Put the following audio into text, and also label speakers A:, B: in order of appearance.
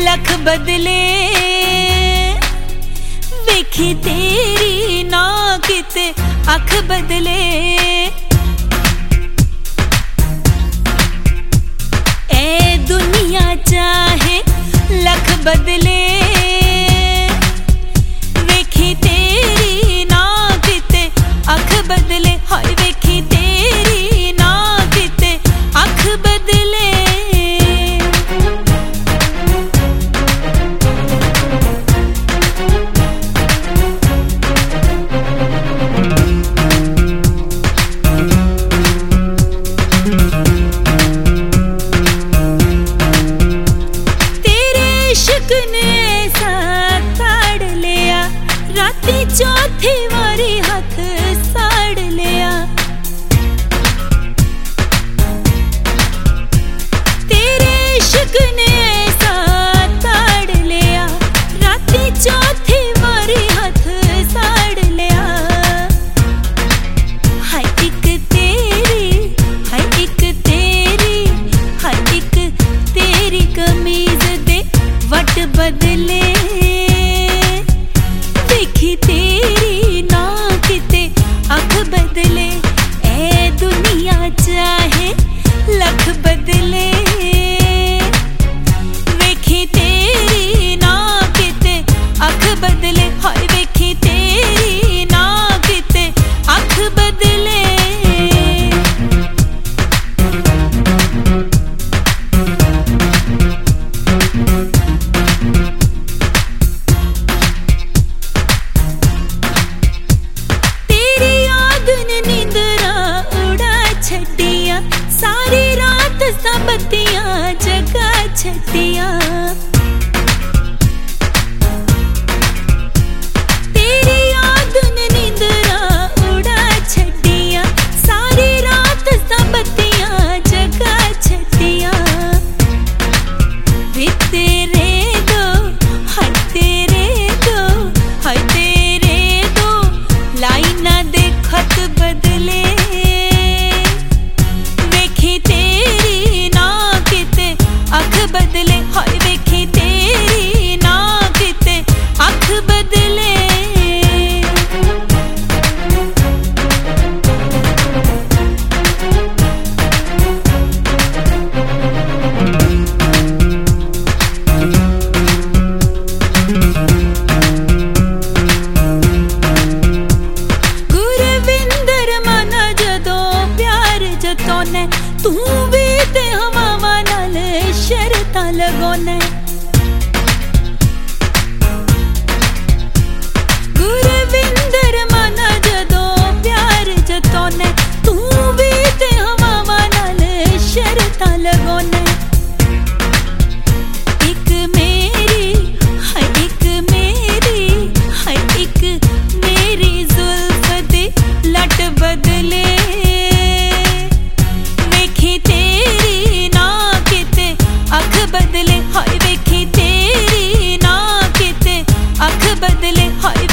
A: लख बदले वेखी तेरी ना किते अख बदले। ए दुनिया चाहे लख बदले वेखी तेरी ना किते अख बदले। हाय वेखी तेरी ना किते अख बदले। राती चौथी वारी हाथ साड़ लिया। तेरे इश्क ने ऐसा ताड़ लिया। राती चौथी वारी हाथ साड़ लिया। हाय एक तेरी, हाय एक तेरी, हाय एक तेरी कमीज दे वट बदले वेखी तेरी ना किते अख बदले। ए दुनिया चाहे लख बदले वेखी तेरी ना किते अख बदले। हाय वेखी तेरी ना किते अख बदले। सारी रात सबतियां जगा छटिया। तेरी याद ने नींदरा उड़ा छटिया। सारी रात सबतियां जगा छटिया। वे तेरे दो हाय तेरे दो हाय तेरे दो लाइना दे खत बदले तेरी ना किते अख बदले। हाय वेखी तेरी ना किते अख बदले। गुरविंदर मन जदों प्यार जतोने तू भी ते हवा नाल शर्तां लगोने। गुरविंदर मन जदों प्यार जतोने तू भी ते हवा नाल शर्तां लगोने। एक मेरी हाय एक मेरी हाय एक मेरी जुल्फ दे लट बदले वेखी तेरी ना किते अख बदले। हाय वेखी तेरी ना किते अख बदले। हाय